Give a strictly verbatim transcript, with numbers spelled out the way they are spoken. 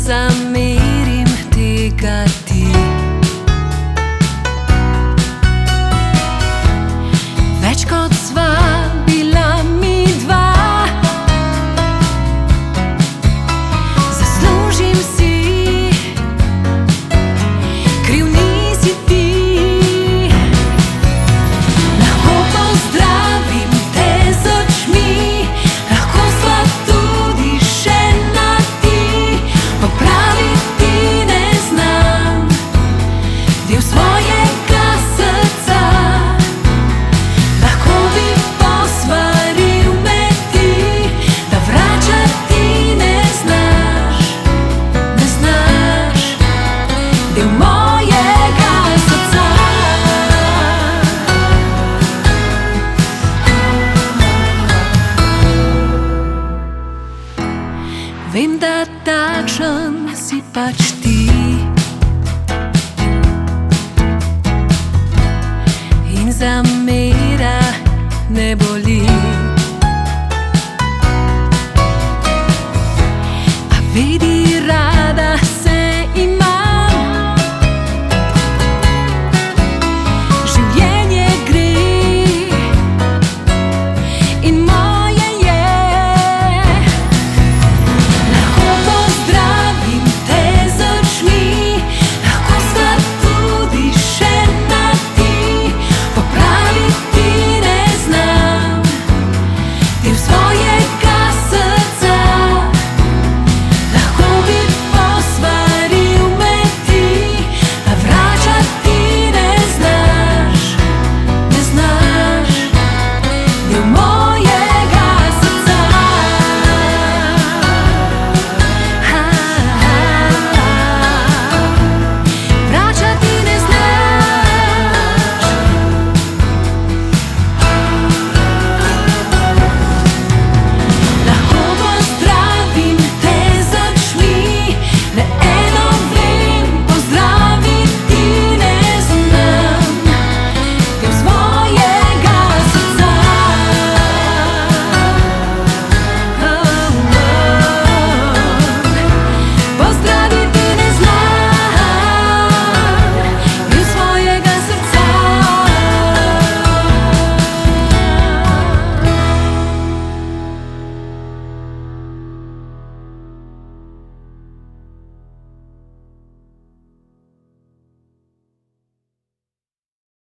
zamerim tega ti. Več kot sva bila mi dva, zaslužim si, kriv nisi ti. Lahko pozdravim te z očmi, lahko sva tudi še na ti. Popraviti ne znam del svojega srca, lahko bi posvaril me ti, da vračati ne znaš, ne znaš del mojega srca. Vem, da takšen si pač ti, in zamera ne boli. A vidi